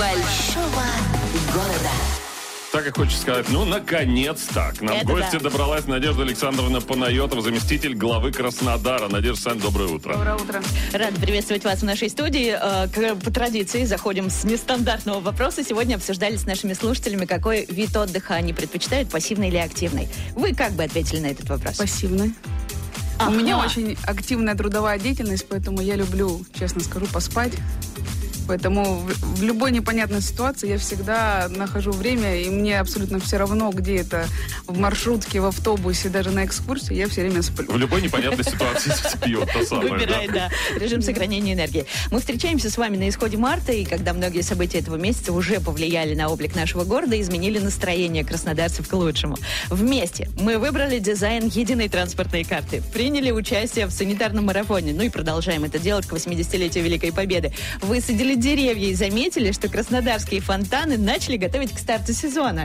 большого города. Так и хочется сказать, наконец-то. К нам в гости добралась Надежда Александровна Панайотова, заместитель главы Краснодара. Надежда Александровна, доброе утро. Доброе утро. Рада приветствовать вас в нашей студии. По традиции заходим с нестандартного вопроса. Сегодня обсуждали с нашими слушателями, какой вид отдыха они предпочитают, пассивный или активный. Вы как бы ответили на этот вопрос? Пассивный. У меня очень активная трудовая деятельность, поэтому я люблю, честно скажу, поспать. Поэтому в любой непонятной ситуации я всегда нахожу время, и мне абсолютно все равно, где это, в маршрутке, в автобусе, даже на экскурсии, я все время сплю. В любой непонятной ситуации спьет, то самое. Выбирай, да. Режим сохранения энергии. Мы встречаемся с вами на исходе марта, и когда многие события этого месяца уже повлияли на облик нашего города и изменили настроение краснодарцев к лучшему. Вместе мы выбрали дизайн единой транспортной карты, приняли участие в санитарном марафоне, и продолжаем это делать к 80-летию Великой Победы. Высадили деревья и заметили, что краснодарские фонтаны начали готовить к старту сезона.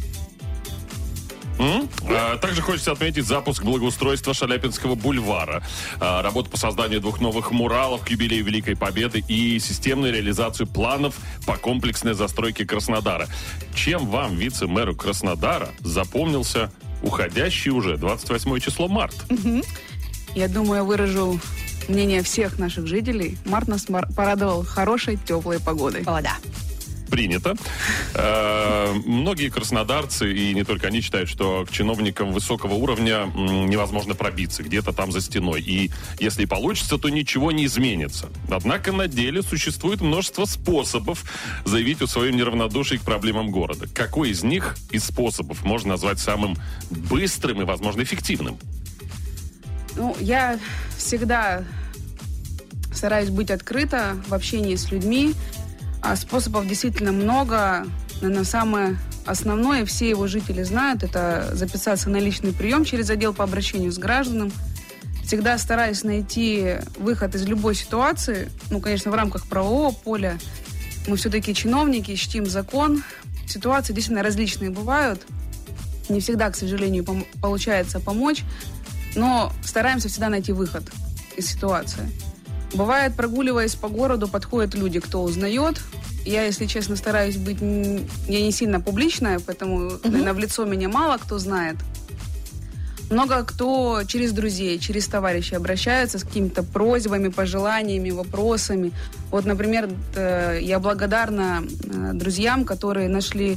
Также хочется отметить запуск благоустройства Шаляпинского бульвара, работу по созданию 2 новых муралов к юбилею Великой Победы и системную реализацию планов по комплексной застройке Краснодара. Чем вам, вице-мэру Краснодара, запомнился уходящий уже 28 число март? Я думаю, я выражу мнение всех наших жителей. Март нас порадовал хорошей, теплой погодой. О, да. Принято. Многие краснодарцы, и не только они, считают, что к чиновникам высокого уровня невозможно пробиться, где-то там за стеной. И если получится, то ничего не изменится. Однако на деле существует множество способов заявить о своем неравнодушии к проблемам города. Какой из них, из способов, можно назвать самым быстрым и, возможно, эффективным? Я всегда стараюсь быть открыта в общении с людьми. Способов действительно много. Наверное, самое основное, все его жители знают, это записаться на личный прием через отдел по обращению с гражданами. Всегда стараюсь найти выход из любой ситуации. Конечно, в рамках правового поля. Мы все-таки чиновники, чтим закон. Ситуации действительно различные бывают. Не всегда, к сожалению, получается помочь. Но стараемся всегда найти выход из ситуации. Бывает, прогуливаясь по городу, подходят люди, кто узнает. Я, если честно, стараюсь быть... Я не сильно публичная, поэтому, наверное, в лицо меня мало кто знает. Много кто через друзей, через товарищей обращается с какими-то просьбами, пожеланиями, вопросами. Например, я благодарна друзьям, которые нашли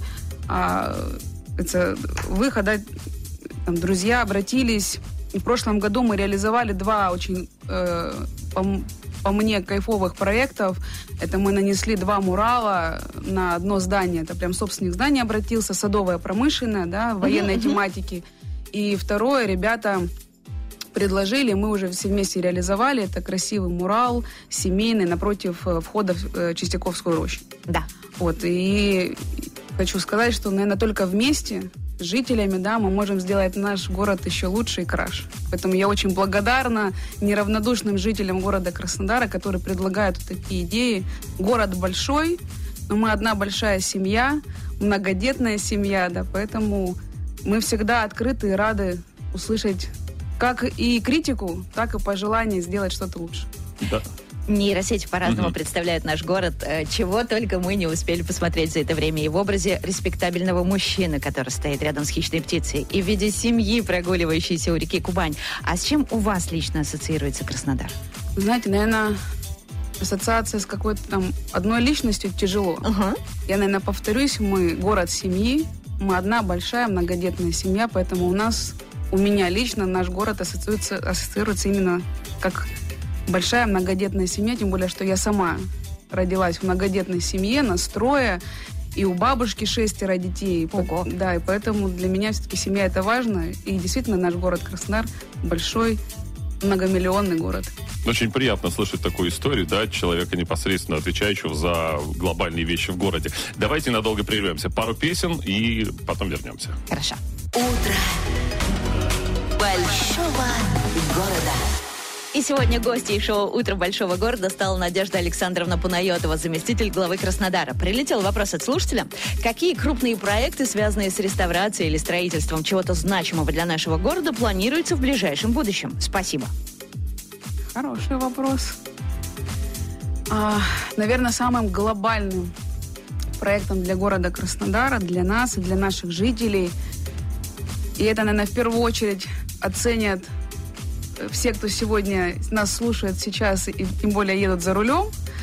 выход. Друзья обратились... В прошлом году мы реализовали 2 очень, по мне, кайфовых проектов. Это мы нанесли 2 мурала на одно здание. Это прям собственник здания обратился, садовое, промышленное, военной тематики. И второе, ребята предложили, мы уже все вместе реализовали. Это красивый мурал, семейный, напротив входа в Чистяковскую рощу. Да. И хочу сказать, что, наверное, только вместе... с жителями, мы можем сделать наш город еще лучше и краше. Поэтому я очень благодарна неравнодушным жителям города Краснодара, которые предлагают такие идеи. Город большой, но мы одна большая семья, многодетная семья, поэтому мы всегда открыты и рады услышать как и критику, так и пожелание сделать что-то лучше. Да. Нейросети по-разному представляют наш город, чего только мы не успели посмотреть за это время. И в образе респектабельного мужчины, который стоит рядом с хищной птицей, и в виде семьи, прогуливающейся у реки Кубань. А с чем у вас лично ассоциируется Краснодар? Знаете, наверное, ассоциация с какой-то одной личностью тяжело. Я, наверное, повторюсь, мы город семьи, мы одна большая многодетная семья, поэтому у меня лично наш город ассоциируется именно как большая многодетная семья, тем более, что я сама родилась в многодетной семье, нас 3, и у бабушки 6 детей. Ого. Да, и поэтому для меня все-таки семья это важно. И действительно наш город Краснодар большой, многомиллионный город. Очень приятно слышать такую историю, человека, непосредственно отвечающего за глобальные вещи в городе. Давайте надолго прервемся. Пару песен и потом вернемся. Хорошо. Утро большого города. И сегодня гостьей шоу «Утро большого города» стала Надежда Александровна Панайотова, заместитель главы Краснодара. Прилетел вопрос от слушателя. Какие крупные проекты, связанные с реставрацией или строительством чего-то значимого для нашего города, планируются в ближайшем будущем? Спасибо. Хороший вопрос. Наверное, самым глобальным проектом для города Краснодара, для нас и для наших жителей. И это, наверное, в первую очередь оценят все, кто сегодня нас слушает сейчас и тем более едут за рулем.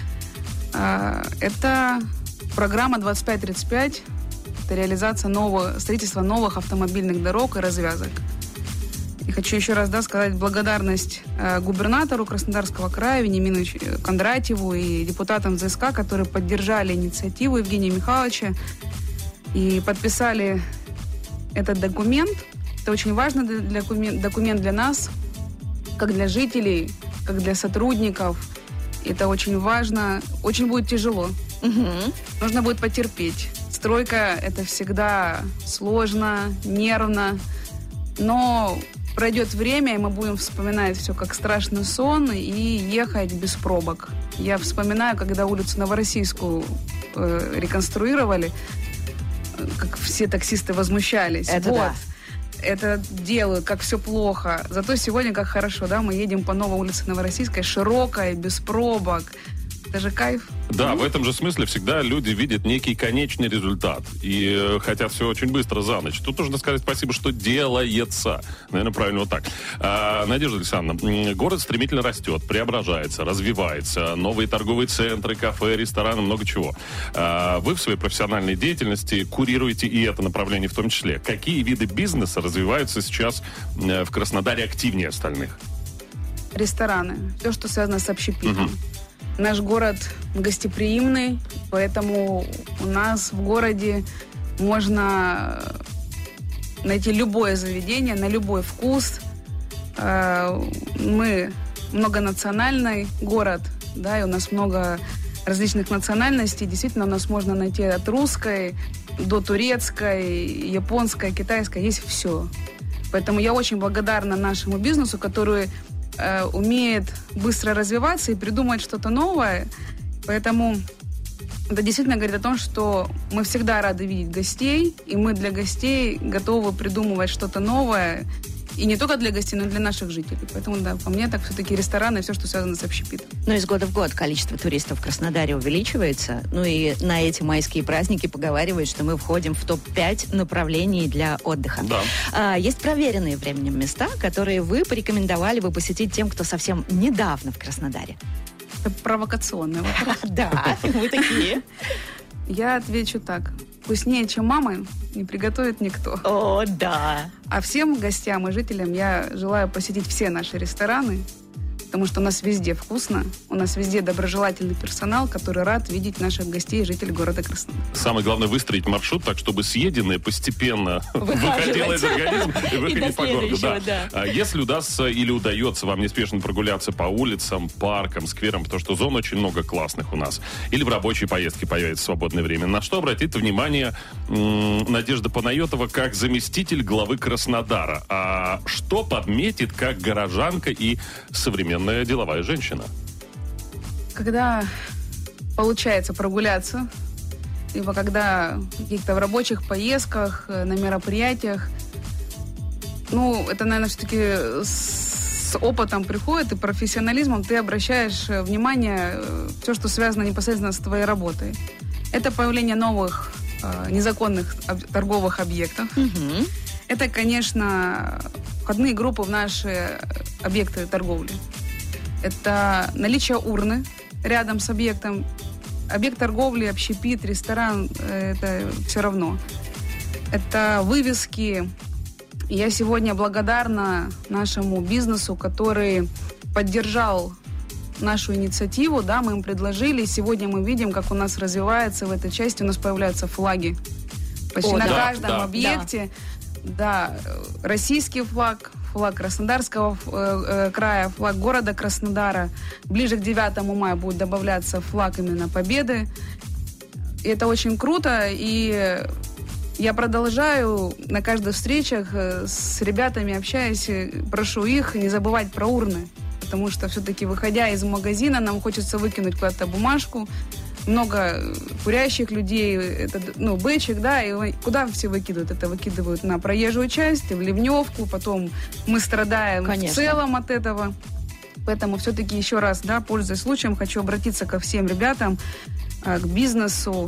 Это программа 2535. Это реализация строительства новых автомобильных дорог и развязок. И хочу еще раз сказать благодарность губернатору Краснодарского края Вениамину Кондратьеву и депутатам ЗСК, которые поддержали инициативу Евгения Михайловича и подписали этот документ. Это очень важный документ для нас, как для жителей, как для сотрудников. Это очень важно. Очень будет тяжело. Нужно будет потерпеть. Стройка – это всегда сложно, нервно. Но пройдет время, и мы будем вспоминать все как страшный сон и ехать без пробок. Я вспоминаю, когда улицу Новороссийскую реконструировали, как все таксисты возмущались. Это вот. да. Это делают, как все плохо. Зато сегодня как хорошо, да, мы едем по новой улице Новороссийской, широкой, без пробок. Это же кайф. Да, в этом же смысле всегда люди видят некий конечный результат и хотят все очень быстро за ночь. Тут нужно сказать спасибо, что делается. Наверное, правильно вот так. Надежда Александровна, город стремительно растет, преображается, развивается. Новые торговые центры, кафе, рестораны, много чего. Вы в своей профессиональной деятельности курируете и это направление в том числе. Какие виды бизнеса развиваются сейчас в Краснодаре активнее остальных? Рестораны. Все, что связано с общепитом. Наш город гостеприимный, поэтому у нас в городе можно найти любое заведение, на любой вкус. Мы многонациональный город, да, и у нас много различных национальностей. Действительно, у нас можно найти от русской до турецкой, японской, китайской. Есть все. Поэтому я очень благодарна нашему бизнесу, который умеет быстро развиваться и придумать что-то новое. Поэтому это действительно говорит о том, что мы всегда рады видеть гостей, и мы для гостей готовы придумывать что-то новое. И не только для гостей, но и для наших жителей. Поэтому, да, по мне, так все-таки рестораны и все, что связано с общепитом. Но из года в год количество туристов в Краснодаре увеличивается. Ну и на эти майские праздники поговаривают, что мы входим в топ-5 направлений для отдыха. Да. Есть проверенные временем места, которые вы порекомендовали бы посетить тем, кто совсем недавно в Краснодаре. Это провокационный вопрос. Да, вы такие. Я отвечу так. Вкуснее, чем мама, не приготовит никто. О, да. А всем гостям и жителям я желаю посетить все наши рестораны, потому что у нас везде вкусно, у нас везде доброжелательный персонал, который рад видеть наших гостей и жителей города Краснодар. Самое главное выстроить маршрут так, чтобы съеденное постепенно выходило из организма и выходило по городу. Да. Если удастся или удается вам неспешно прогуляться по улицам, паркам, скверам, потому что зон очень много классных у нас, или в рабочей поездке появится свободное время, на что обратит внимание Надежда Панайотова как заместитель главы Краснодара? А что подметит как горожанка и современная деловая женщина? Когда получается прогуляться, либо когда в каких-то в рабочих поездках, на мероприятиях, это, наверное, все-таки с опытом приходит и профессионализмом ты обращаешь внимание все, что связано непосредственно с твоей работой. Это появление новых незаконных торговых объектов. Это, конечно, входные группы в наши объекты торговли. Это наличие урны рядом с объектом. Объект торговли, общепит, ресторан – это все равно. Это вывески. Я сегодня благодарна нашему бизнесу, который поддержал нашу инициативу. Да, мы им предложили. Сегодня мы видим, как у нас развивается в этой части. У нас появляются флаги. Почти на каждом объекте. Да, российский флаг, флаг Краснодарского края, флаг города Краснодара. Ближе к 9 мая будет добавляться флаг именно Победы. И это очень круто. И я продолжаю на каждых встречах с ребятами общаюсь, прошу их не забывать про урны. Потому что все-таки, выходя из магазина, нам хочется выкинуть куда-то бумажку. Много курящих людей, это, бэчик, да, и куда все выкидывают? Это выкидывают на проезжую часть, в ливневку, потом мы страдаем в целом от этого. Поэтому все-таки еще раз, да, пользуясь случаем, хочу обратиться ко всем ребятам, к бизнесу.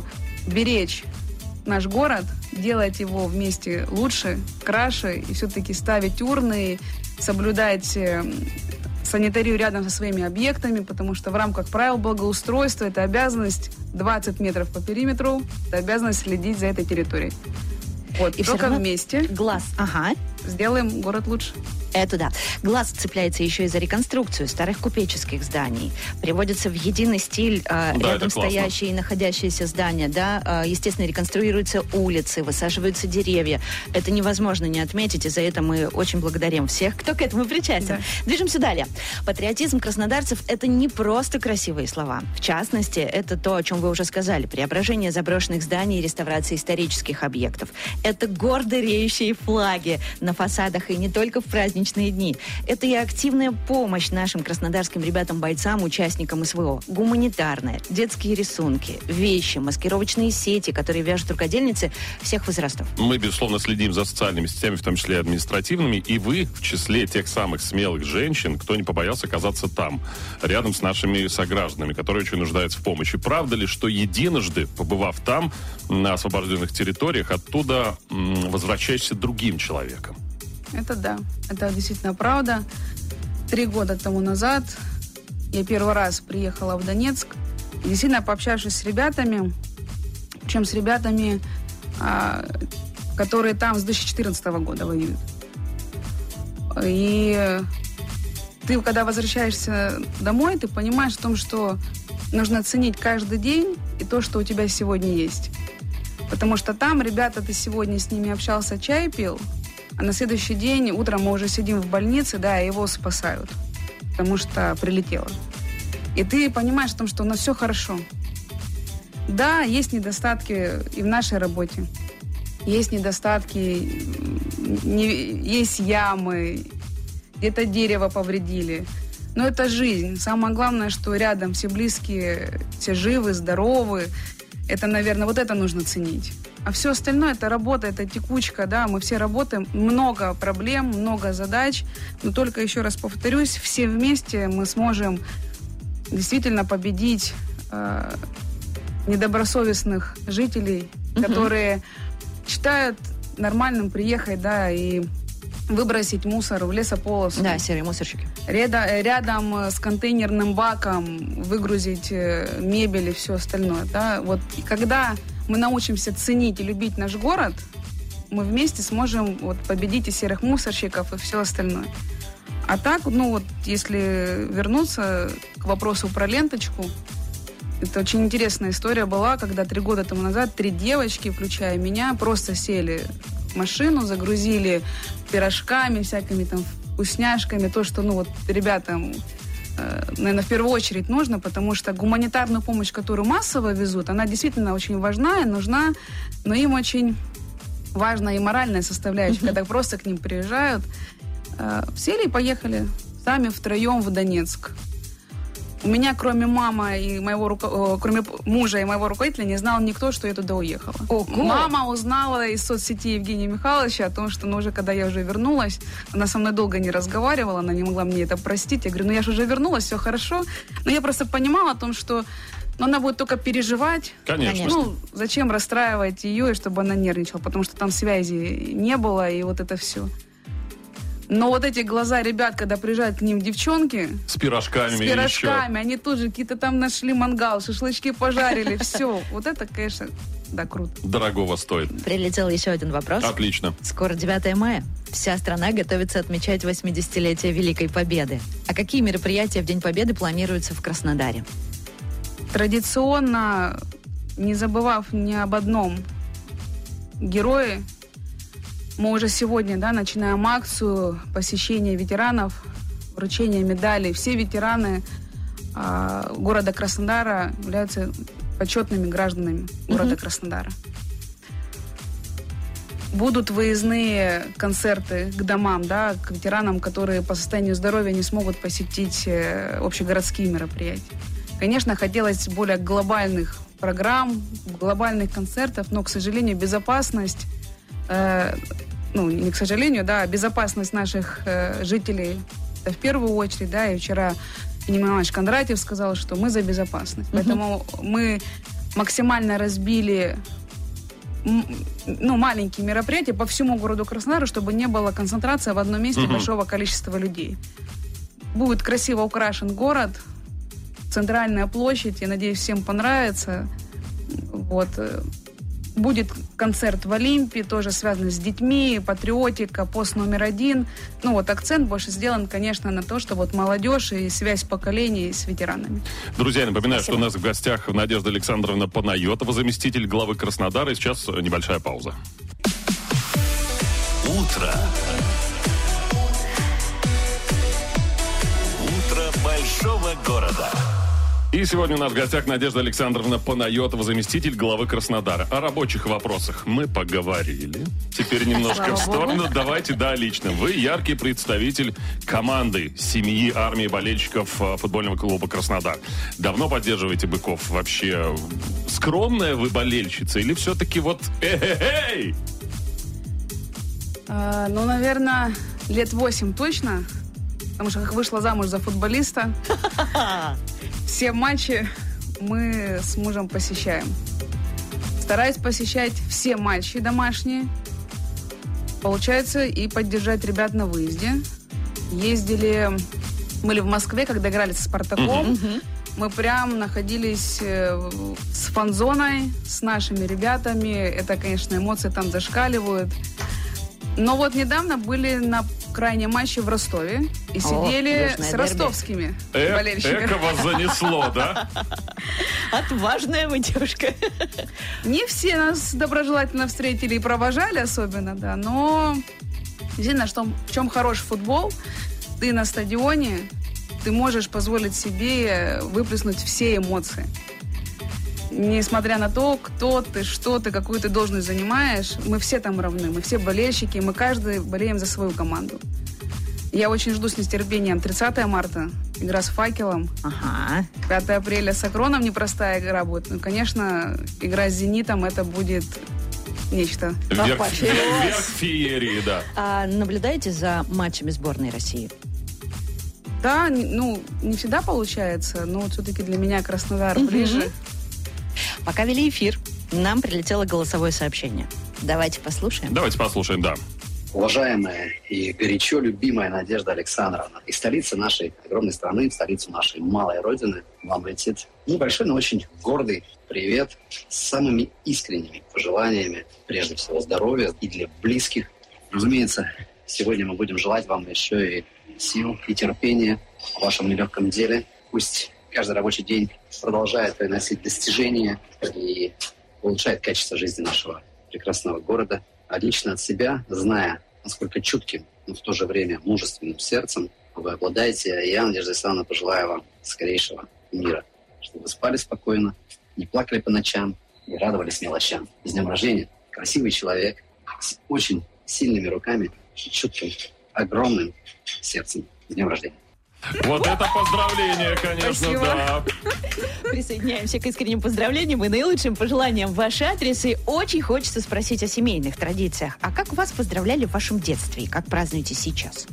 беречь наш город, делать его вместе лучше, краше, и все-таки ставить урны, соблюдать санитарию рядом со своими объектами, потому что в рамках правил благоустройства это обязанность 20 метров по периметру, это обязанность следить за этой территорией. Вот, и только вместе глаз, сделаем город лучше. Это да. Глаз цепляется еще и за реконструкцию старых купеческих зданий. Приводится в единый стиль рядом стоящие и находящиеся здания. Да? Естественно, реконструируются улицы, высаживаются деревья. Это невозможно не отметить, и за это мы очень благодарим всех, кто к этому причастен. Да. Движемся далее. Патриотизм краснодарцев – это не просто красивые слова. В частности, это то, о чем вы уже сказали. Преображение заброшенных зданий и реставрация исторических объектов. Это гордо реющие флаги на фасадах, и не только в праздничные дни. Это и активная помощь нашим краснодарским ребятам-бойцам, участникам СВО. Гуманитарная, детские рисунки, вещи, маскировочные сети, которые вяжут рукодельницы всех возрастов. Мы, безусловно, следим за социальными сетями, в том числе и административными, и вы в числе тех самых смелых женщин, кто не побоялся оказаться там, рядом с нашими согражданами, которые очень нуждаются в помощи. Правда ли, что единожды, побывав там, на освобожденных территориях, оттуда возвращаешься другим человеком? Это да, это действительно правда. 3 года тому назад я первый раз приехала в Донецк, и действительно, пообщавшись с ребятами, причем с ребятами, которые там с 2014 года воюют. И ты, когда возвращаешься домой, ты понимаешь о том, что нужно ценить каждый день и то, что у тебя сегодня есть. Потому что там ребята, ты сегодня с ними общался, чай пил, а на следующий день утром мы уже сидим в больнице, да, и его спасают, потому что прилетело. И ты понимаешь о том, что у нас все хорошо. Да, есть недостатки и в нашей работе. Есть недостатки, есть ямы, где-то дерево повредили. Но это жизнь. Самое главное, что рядом все близкие, все живы, здоровы. Это, наверное, вот это нужно ценить. А все остальное – это работа, это текучка, да, мы все работаем, много проблем, много задач, но только, еще раз повторюсь, все вместе мы сможем действительно победить недобросовестных жителей, которые считают нормальным приехать, да, и выбросить мусор в лесополосу. Да, серые мусорщики. Рядом с контейнерным баком выгрузить мебель и все остальное, да, вот, и когда мы научимся ценить и любить наш город, мы вместе сможем вот победить и серых мусорщиков, и все остальное. А так, ну вот, если вернуться к вопросу про ленточку, это очень интересная история была, когда 3 года тому назад 3 девочки, включая меня, просто сели в машину, загрузили пирожками, всякими там вкусняшками, то, что, ну вот, ребятам, наверное, в первую очередь нужно, потому что гуманитарную помощь, которую массово везут, она действительно очень важна и нужна, но им очень важна и моральная составляющая, когда просто к ним приезжают. Сели и поехали сами втроем в Донецк. У меня, кроме мамы и кроме мужа и моего руководителя, не знал никто, что я туда уехала. Мама узнала из соцсети Евгения Михайловича о том, что, ну, уже когда я уже вернулась, она со мной долго не разговаривала, она не могла мне это простить. Я говорю, ну, я же уже вернулась, все хорошо. Но я просто понимала о том, что она будет только переживать. Конечно. Ну, зачем расстраивать ее, и чтобы она нервничала, потому что там связи не было, и вот это все. Но вот эти глаза ребят, когда приезжают к ним девчонки... С пирожками, они тут же какие-то там нашли мангал, шашлычки пожарили, все. Вот это, конечно, да, круто. Дорогого стоит. Прилетел еще один вопрос. Отлично. Скоро 9 мая. Вся страна готовится отмечать 80-летие Великой Победы. А какие мероприятия в День Победы планируются в Краснодаре? Традиционно, не забывав ни об одном герое, мы уже сегодня, да, начинаем акцию посещения ветеранов, вручения медалей. Все ветераны города Краснодара являются почетными гражданами города Краснодара. Будут выездные концерты к домам, да, к ветеранам, которые по состоянию здоровья не смогут посетить общегородские мероприятия. Конечно, хотелось более глобальных программ, глобальных концертов, но, к сожалению, безопасность, не к сожалению, да, безопасность наших жителей в первую очередь, да, и вчера Евгений Иванович Кондратьев сказал, что мы за безопасность. Поэтому мы максимально разбили маленькие мероприятия по всему городу Краснодару, чтобы не было концентрации в одном месте большого количества людей. Будет красиво украшен город, центральная площадь, я надеюсь, всем понравится. Вот. Будет концерт в Олимпе, тоже связанный с детьми, патриотика, пост номер 1. Акцент больше сделан, конечно, на то, что молодежь и связь поколений с ветеранами. Друзья, я напоминаю, что у нас в гостях Надежда Александровна Панайотова, заместитель главы Краснодара. И сейчас небольшая пауза. Утро. Утро большого города. И сегодня у нас в гостях Надежда Александровна Панайотова, заместитель главы Краснодара. О рабочих вопросах мы поговорили. Теперь немножко в сторону. Давайте, лично. Вы яркий представитель команды, семьи, армии болельщиков футбольного клуба «Краснодар». Давно поддерживаете «Быков»? Вообще скромная вы болельщица или все-таки эй? Наверное, лет 8 точно. Потому что как вышла замуж за футболиста, все матчи мы с мужем посещаем. Стараюсь посещать все матчи домашние. Получается и поддержать ребят на выезде. Были в Москве, когда играли со «Спартаком». Мы прям находились с фан-зоной, с нашими ребятами. Это, конечно, эмоции там зашкаливают. Но недавно были на крайнем матче в Ростове и сидели с ростовскими болельщиками. Эко вас занесло, да? Отважная вы девушка. Не все нас доброжелательно встретили и провожали особенно, да, но действительно, в чем хорош футбол, ты на стадионе, ты можешь позволить себе выплеснуть все эмоции. Несмотря на то, кто ты, что ты, какую ты должность занимаешь, мы все там равны, мы все болельщики, мы каждый болеем за свою команду. Я очень жду с нетерпением 30 марта, игра с «Факелом». 5 апреля с «Акроном» непростая игра будет. Конечно, игра с «Зенитом» это будет нечто. Верх феерии, да. А наблюдаете за матчами сборной России? Да, не всегда получается, но все-таки для меня Краснодар ближе. Пока вели эфир, нам прилетело голосовое сообщение. Давайте послушаем. Давайте послушаем, да. Уважаемая и горячо любимая Надежда Александровна, из столицы нашей огромной страны, в столицу нашей малой родины, вам летит небольшой, но очень гордый привет с самыми искренними пожеланиями, прежде всего, здоровья и для близких. Разумеется, сегодня мы будем желать вам еще и сил, и терпения в вашем нелегком деле. Пусть каждый рабочий день продолжает приносить достижения и улучшает качество жизни нашего прекрасного города. А лично от себя, зная, насколько чутким, но в то же время мужественным сердцем вы обладаете, я, Надежда Александровна, пожелаю вам скорейшего мира. Чтобы вы спали спокойно, не плакали по ночам и радовались мелочам. С днем рождения! Красивый человек с очень сильными руками и чутким, огромным сердцем. С днем рождения! Вот это поздравление, конечно, Спасибо. да. Присоединяемся к искренним поздравлениям и наилучшим пожеланиям в ваш адрес. И очень хочется спросить о семейных традициях. А как вас поздравляли в вашем детстве и как празднуете сейчас?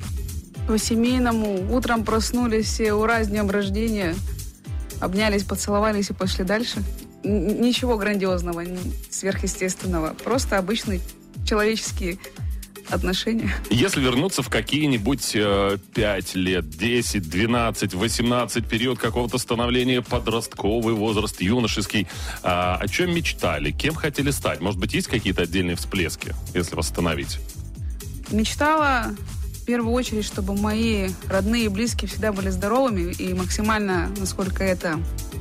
По-семейному. Утром проснулись все, ура, с днем рождения. Обнялись, поцеловались и пошли дальше. Ничего грандиозного, сверхъестественного. Просто обычные человеческие отношения. Если вернуться в какие-нибудь 5 лет, 10, 12, 18, период какого-то становления, подростковый возраст, юношеский, о чем мечтали? Кем хотели стать? Может быть, есть какие-то отдельные всплески, если восстановить? Мечтала в первую очередь, чтобы мои родные и близкие всегда были здоровыми и максимально, насколько это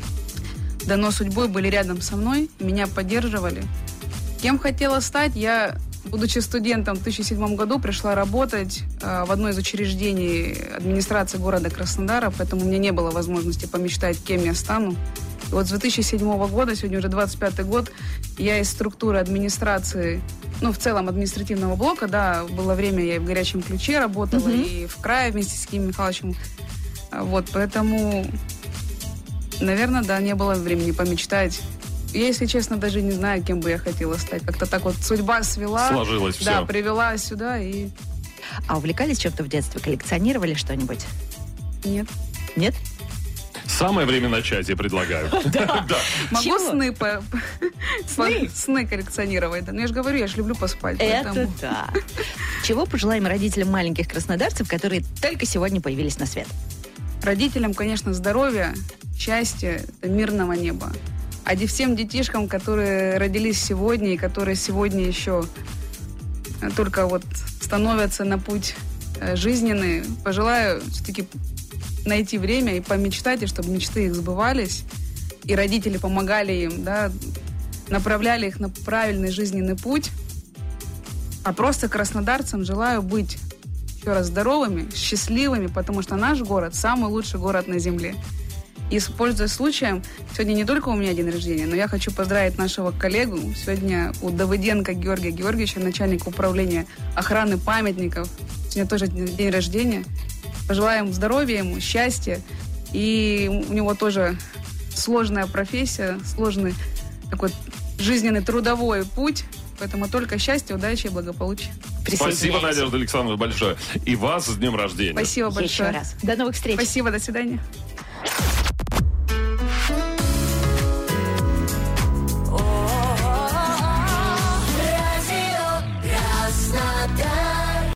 дано судьбой, были рядом со мной, меня поддерживали. Кем хотела стать? Я, будучи студентом в 2007 году, пришла работать в одно из учреждений администрации города Краснодара, поэтому у меня не было возможности помечтать, кем я стану. И вот с 2007 года, сегодня уже 25-й год, я из структуры администрации, в целом административного блока, да, было время, я и в «Горячем ключе» работала, и в крае вместе с Ким Михайловичем. Вот, поэтому, наверное, да, не было времени помечтать. Я, если честно, даже не знаю, кем бы я хотела стать. Как-то так вот судьба свела. Сложилось все. Да, привела сюда и... А увлекались чем-то в детстве? Коллекционировали что-нибудь? Нет. Нет? Самое время начать, я предлагаю. Да. Могу Чего? сны коллекционировать. Да. Ну, я же говорю, я же люблю поспать. Это поэтому... да. Чего пожелаем родителям маленьких краснодарцев, которые только сегодня появились на свет? Родителям, конечно, здоровья, счастья, мирного неба. А всем детишкам, которые родились сегодня и которые сегодня еще только вот становятся на путь жизненный, пожелаю все-таки найти время и помечтать, и чтобы мечты их сбывались, и родители помогали им, да, направляли их на правильный жизненный путь. А просто краснодарцам желаю быть еще раз здоровыми, счастливыми, потому что наш город самый лучший город на земле. И, пользуясь случаем, сегодня не только у меня день рождения, но я хочу поздравить нашего коллегу. Сегодня у Давыденко Георгия Георгиевича, начальника управления охраны памятников. Сегодня тоже день рождения. Пожелаем здоровья ему, счастья. И у него тоже сложная профессия, сложный такой жизненный трудовой путь. Поэтому только счастья, удачи и благополучия. Спасибо, Надежда Александровна, большое. И вас с днем рождения. Спасибо большое. Еще раз. До новых встреч. Спасибо, до свидания.